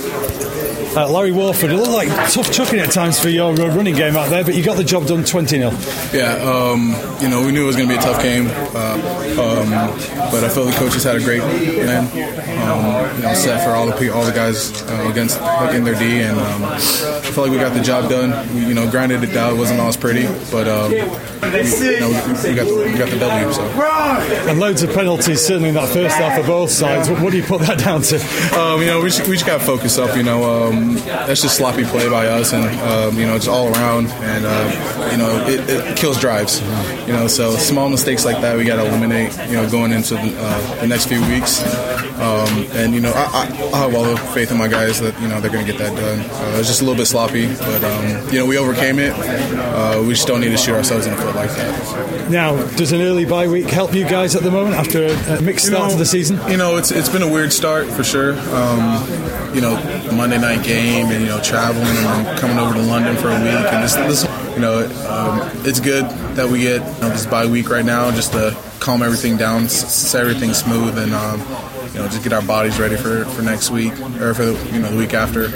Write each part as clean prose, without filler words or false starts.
Larry Warford, it looked like tough chucking at times for your running game out there, but you got the job done 20-0. Yeah, we knew it was going to be a tough game, but I feel the coaches had a great plan, set for all the guys against in their D, and I feel like we got the job done. Granted, it wasn't always pretty, but we got the W. So. And loads of penalties, certainly in that first half for both sides. What do you put that down to? We just got to focus up. That's just sloppy play by us, and it's all around, and it kills drives. So small mistakes like that we got to eliminate. Going into the next few weeks, and I have all the faith in my guys that they're going to get that done. It's just a little bit sloppy, but we overcame it. We just don't need to shoot ourselves in the foot like that. Now, does an early bye week help you guys at the moment after a mixed start to the season? It's been a weird start for sure. Monday night game and traveling and coming over to London for a week, and this it's good that we get this bye week right now just to calm everything down, set everything smooth, and just get our bodies ready for next week or for the week after.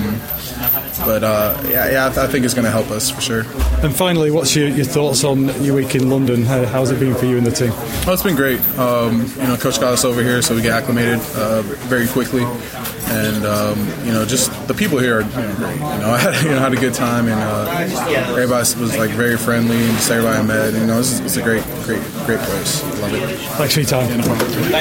I think it's going to help us for sure. And finally, what's your thoughts on your week in London? How's it been for you and the team? Well, it's been great. Coach got us over here so we get acclimated very quickly, and just the people here are great. I had a good time, and everybody was very friendly, and just everybody I met. It's a great place. Love it. Thanks for your time.